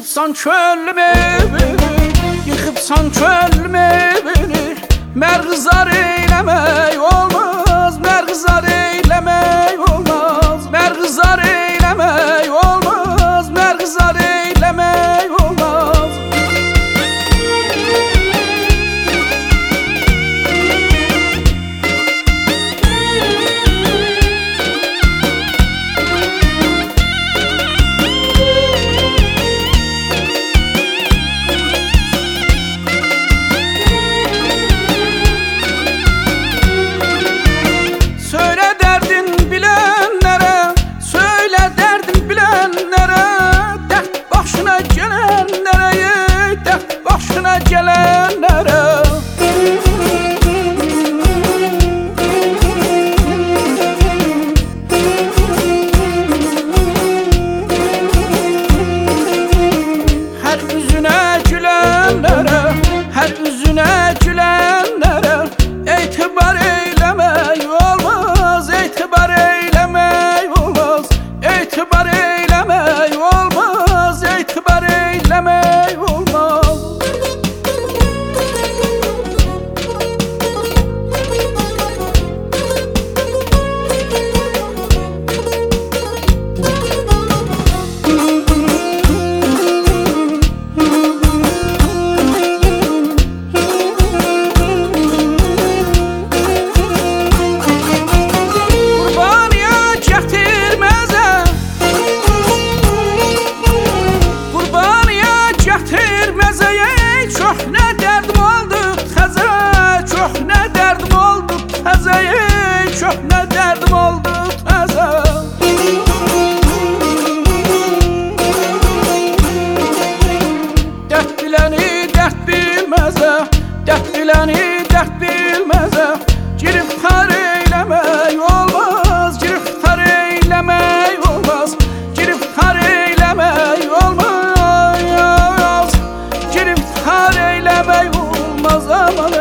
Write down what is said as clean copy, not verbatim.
Yıkıbsan çölümü, yıkıbsan çölümü, mergızar eylemek olmaz, mergızar eylemek olmaz, mergızar eylemek olmaz, mergızar eylemek olmaz. Gelenlere her üzüne gülenlere, her üzüne gülenlere itibar eylemek olmaz, itibar eylemek olmaz, itibar eylemek olmaz, itibar eylemek olmaz. Çok ne derdim oldu təzə. Dert biləni dert bilməzə, dert biləni dert bilməzə, giriftar eyləmək olmaz, giriftar eyləmək olmaz, giriftar eyləmək olmaz, giriftar eyləmək olmaz aman.